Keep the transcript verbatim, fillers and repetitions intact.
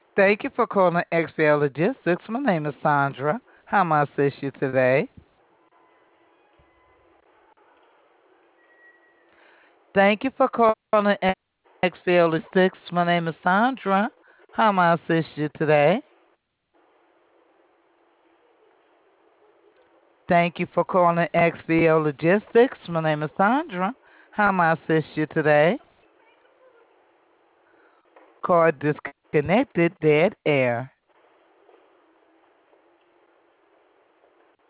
Thank you for calling X P L Logistics. My name is Sandra. How may I assist you today? Thank you for calling X P L Logistics. My name is Sandra. How may I assist you today? Thank you for calling X P L Logistics. My name is Sandra. How may I assist you today? Call disconnected, dead air.